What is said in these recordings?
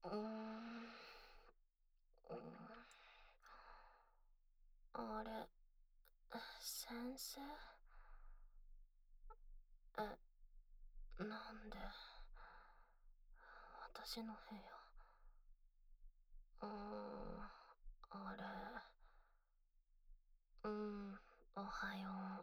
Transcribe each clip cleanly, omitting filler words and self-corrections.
うーん、あれ、先生？なんで、私の部屋。あれ、おはよう。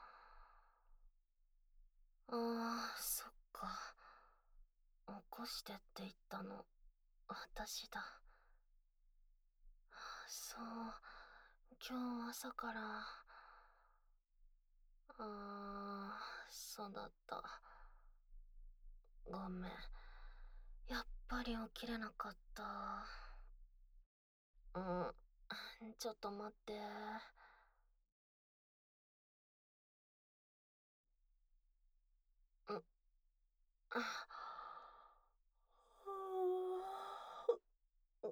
そっか。起こしてって言ったの、私だ。そう、今日朝から、そうだった。ごめん。やっぱり起きれなかった。うん、ちょっと待って。うん、うん、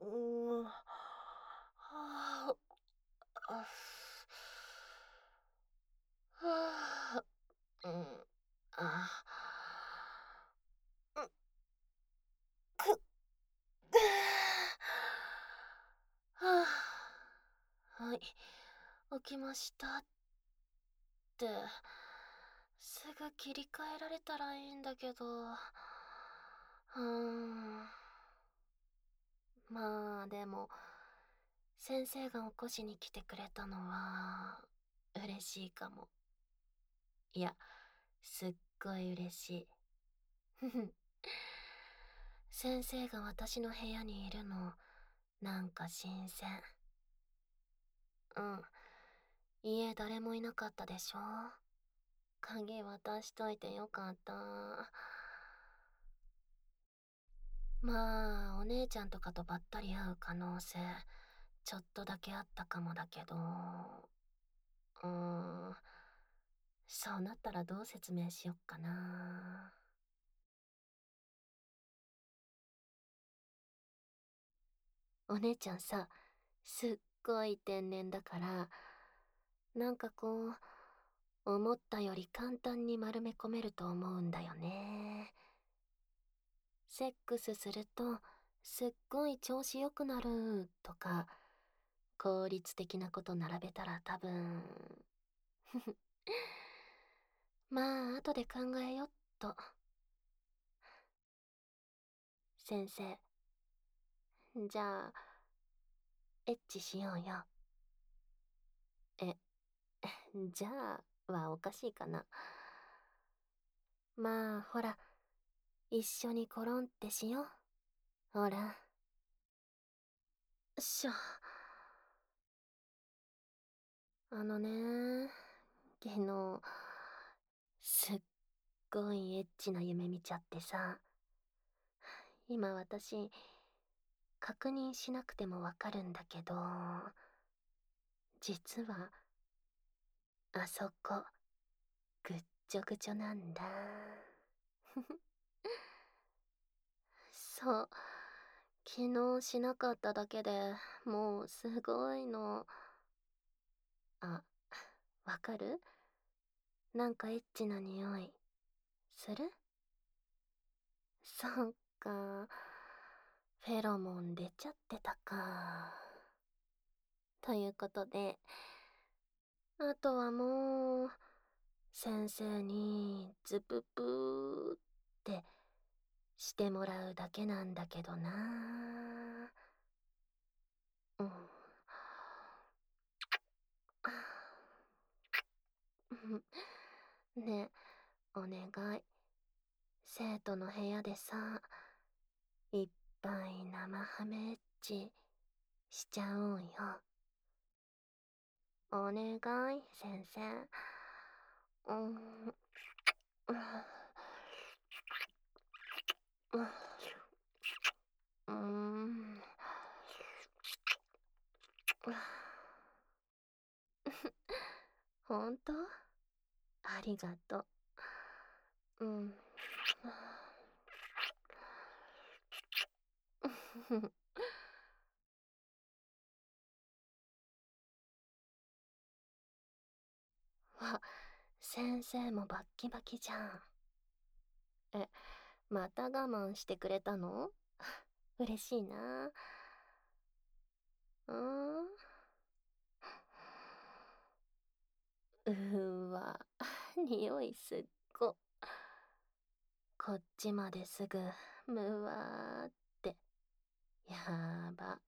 あ、うん、あ、うん、くっ、ははい、起きましたって、すぐ切り替えられたらいいんだけど、まあでも、先生が起こしに来てくれたのは、嬉しいかも。いや、すっごい嬉しい。ふふ。先生が私の部屋にいるの、なんか新鮮。うん。家誰もいなかったでしょ？鍵渡しといてよかった。まあ、お姉ちゃんとかとばったり会う可能性、ちょっとだけあったかもだけど、うーん、そうなったらどう説明しよっかな。お姉ちゃんさ、すっごい天然だから、なんかこう、思ったより簡単に丸め込めると思うんだよね。セックスすると、すっごい調子良くなるとか、効率的なこと並べたら多分、まあ、後で考えよっと。先生、じゃあ、エッチしようよ。え、じゃあはおかしいかな。まあ、ほら、一緒にコロンってしよう。ほら。しょ。あのね、昨日、すっごいエッチな夢見ちゃってさ、今私、確認しなくてもわかるんだけど、実は、あそこ、ぐっちょぐちょなんだ。そう。昨日しなかっただけでもうすごいの。あ、わかる？なんかエッチな匂い、する？そっか。フェロモン出ちゃってたか。ということで、あとはもう、先生にズププーってしてもらうだけなんだけどな。うん。ねえ、お願い。生徒の部屋でさ、いっぱい生ハメエッチしちゃおうよ。お願い、先生。うん、うん、うん、ほんと？ありがとう。うん。わ、先生もバッキバキじゃん。え、また我慢してくれたの？ 嬉しいな。うーん。わ、匂いすっご。こっちまですぐ、むわーって。やーば。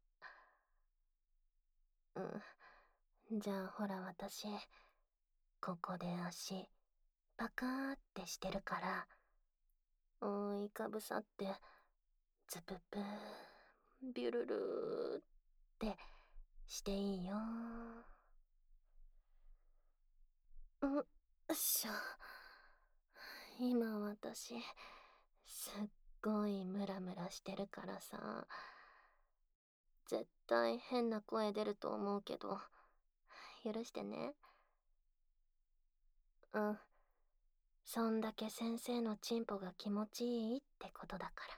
じゃあほら私、ここで足、パカーってしてるから、覆いかぶさって、ズププー、ビュルルーってしていいよ。よっしょ。今私、すっごいムラムラしてるからさ、絶対変な声出ると思うけど、許してね。うん。そんだけ先生のチンポが気持ちいいってことだから。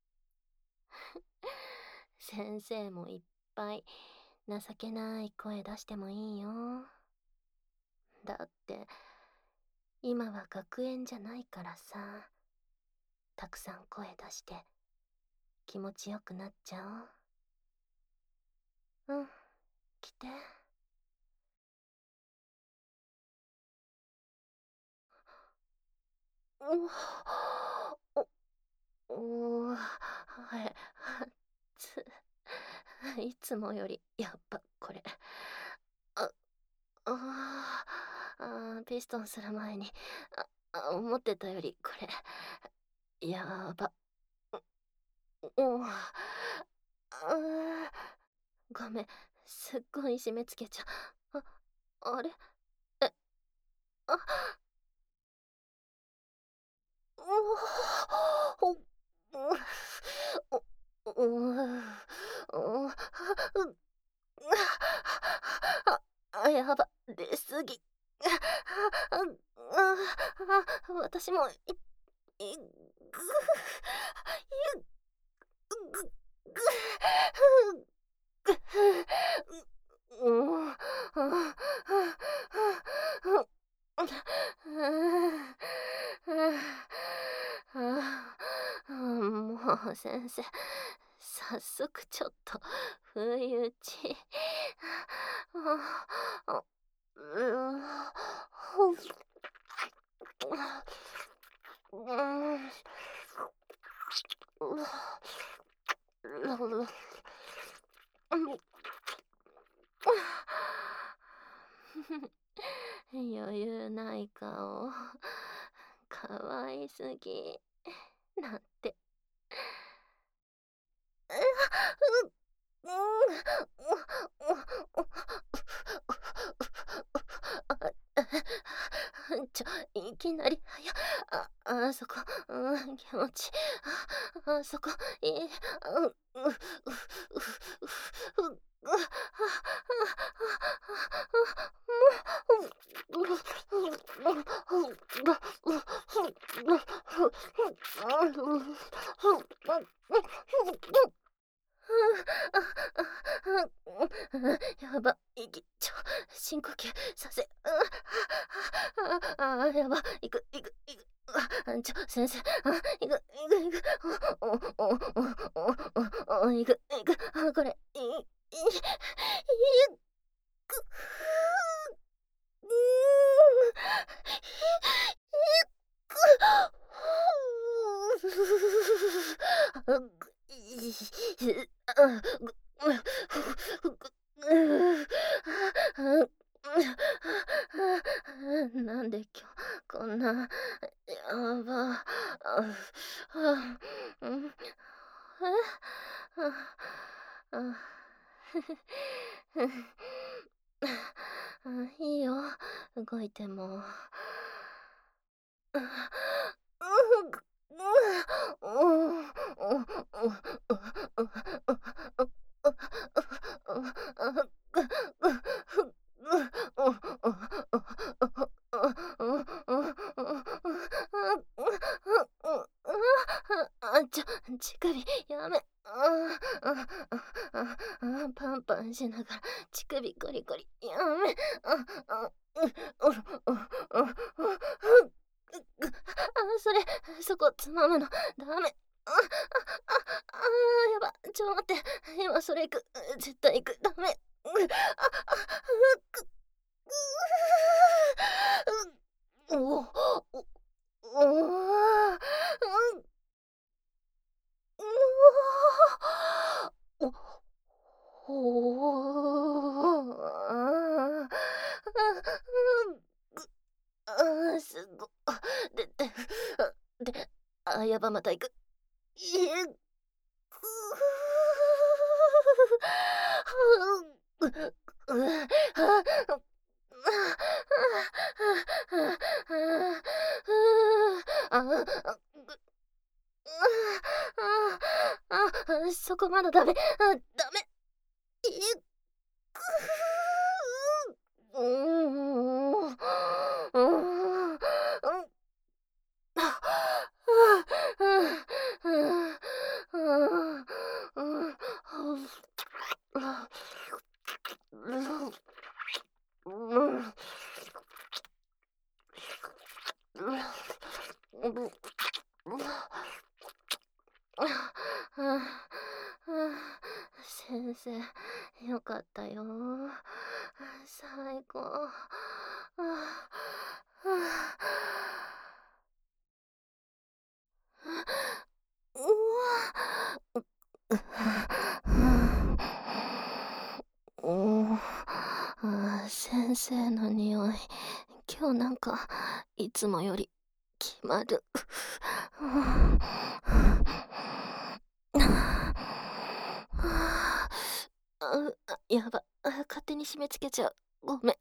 先生もいっぱい情けない声出してもいいよ。だって、今は学園じゃないからさ、たくさん声出して気持ちよくなっちゃおう。うん、来て。お、おー、はい、つ、いつもより、やっぱこれ。あ、ピストンする前に、思ってたよりこれ、やば。ごめん、すっごい締め付けちゃ。あれえ、あ、おお、やば、出すぎ。私も、い、ぐ、ぐ、うん、もう先生、早速ちょっと不意打ち。余裕ない顔。かわいすぎ。なんて。いきなり、そこ、気持ち、そこ、いい、う、う、う、う、う、やば、深呼吸させ、やば、いく、いく、いく、先生、いく、いく、いく、いく、いく、これ、く、うーん、く、なんで今日こんな、やば、うん、いいよ、動いても。乳首やめ。パンパンしながら乳首ゴリゴリやめ。それ、そこつまむのダメ。やば、 今それ行く。絶対行く。ダメ。う、おお、お、おお、すごで、やば、また行く。いえ、う、そこまだダメ。ダメ。いくうーん。先生、よかったよ。最高。うわ。先生の匂い、今日なんかいつもより決まる。やば、勝手に締め付けちゃう。ごめん。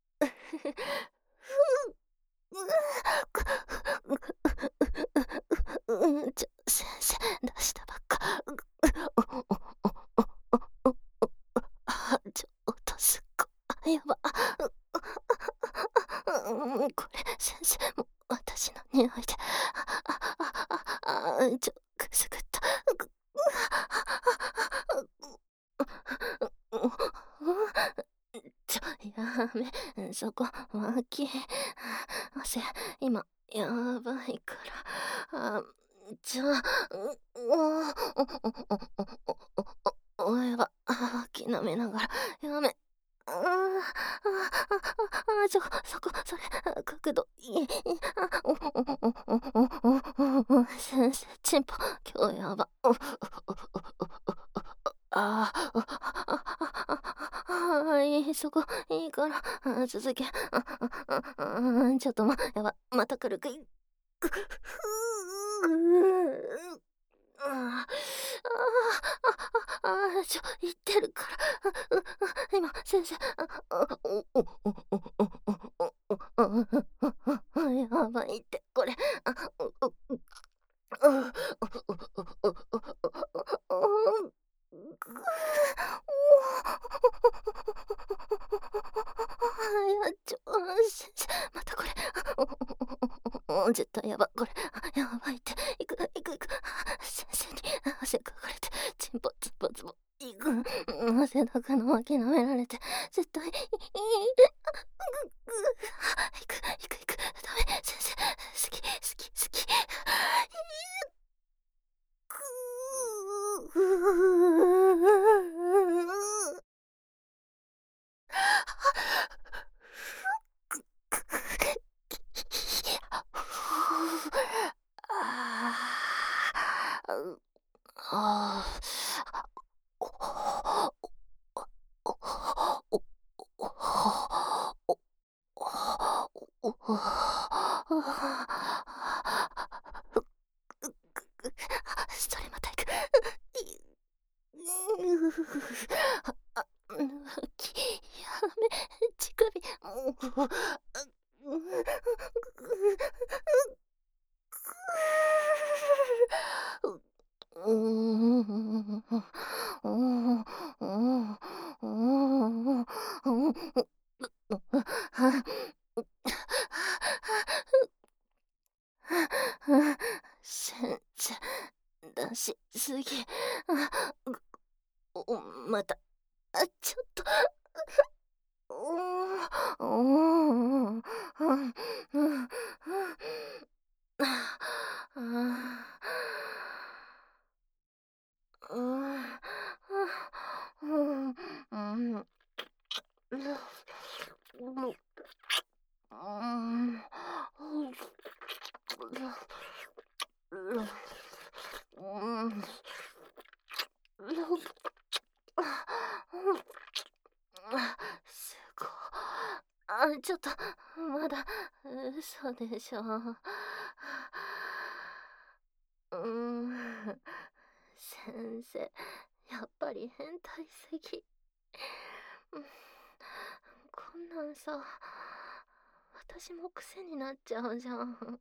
先生、出したばっか。音すっご。やば。これ、先生も私の匂いで。くすぐった。やそこ、脇。汗、今、やばいから。やば、脇舐めながら、やめ。そこ、それ、角度、先生、チンポ、今日やば。あそこ、いいから、続け。ちょっとやば、また来るかい。あ言ってるから。今、先生、やばいって、これ。先生、またこれ。絶対やば、これ。やばいって。行く。先生に汗かかれて、チンポツポツポ。行く。汗だくの脇舐められて、絶対、行く。ダメ、先生。好き。くそれまた行く。やめ、乳首。先生、出しすぎ。また、ちょっと。 ちょっと、まだ、嘘でしょ。うーん、先生、やっぱり変態すぎ。うん、こんなんさ、私も癖になっちゃうじゃん。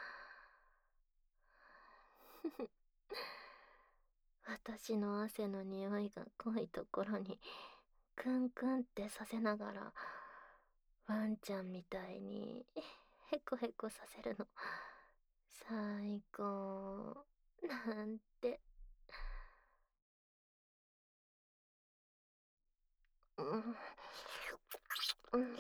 私の汗の匂いが濃いところにクンクンってさせながらワンちゃんみたいにヘコヘコさせるの最高なんて。うんうん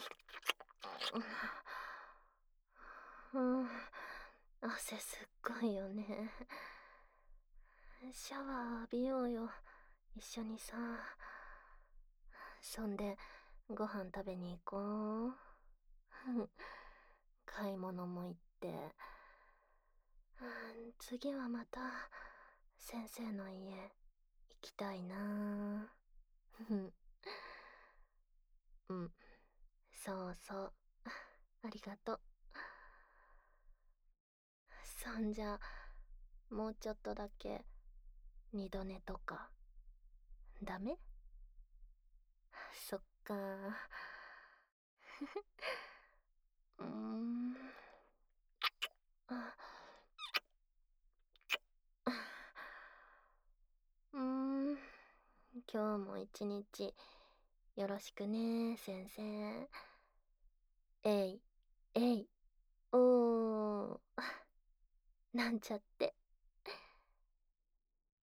うん汗すっごいよね。シャワー浴びようよ、一緒にさ。そんでご飯食べに行こう。買い物も行って、次はまた先生の家行きたいな。うん、そうそう。ありがとう。そんじゃ、もうちょっとだけ二度寝とか、ダメ？そっか。うーん。あ、うーん。今日も一日よろしくね、先生。えい、えい、おー。なんちゃって。